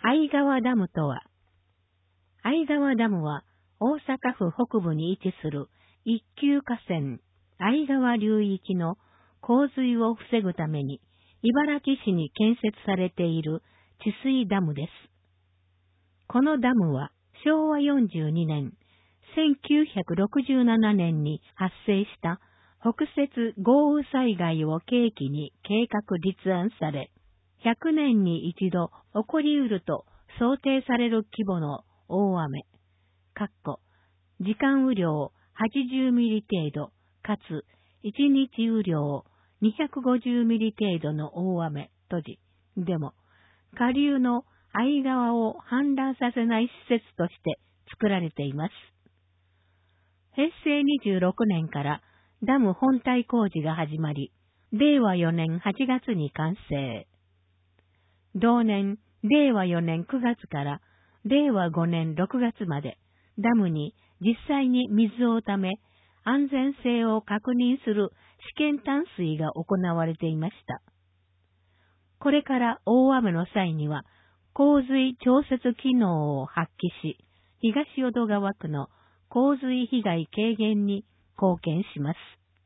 相川ダムとは、相川ダムは大阪府北部に位置する一級河川相川流域の洪水を防ぐために茨城市に建設されている治水ダムです。このダムは昭和42年、1967年に発生した北雪豪雨災害を契機に計画立案され、100年に一度起こりうると想定される規模の大雨、時間雨量80ミリ程度、かつ1日雨量250ミリ程度の大雨、でも、下流の相川を氾濫させない施設として作られています。平成26年からダム本体工事が始まり、令和4年8月に完成。同年、令和4年9月から令和5年6月まで、ダムに実際に水をため、安全性を確認する試験淡水が行われていました。これから大雨の際には、洪水調節機能を発揮し、東淀川区の洪水被害軽減に貢献します。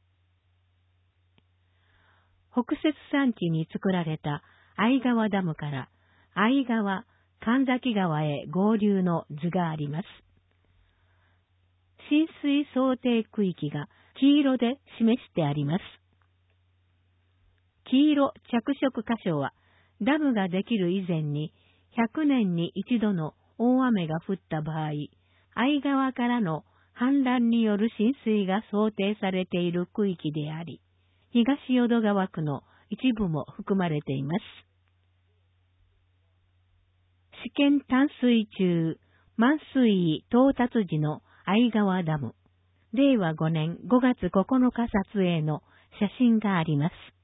北雪山地に作られた相川ダムから相川、神崎川へ合流の図があります。浸水想定区域が黄色で示してあります。黄色着色箇所はダムができる以前に100年に一度の大雨が降った場合、相川からの氾濫による浸水が想定されている区域であり、東淀川区の一部も含まれています。試験淡水中、満水位到達時の相川ダム、令和5年5月9日撮影の写真があります。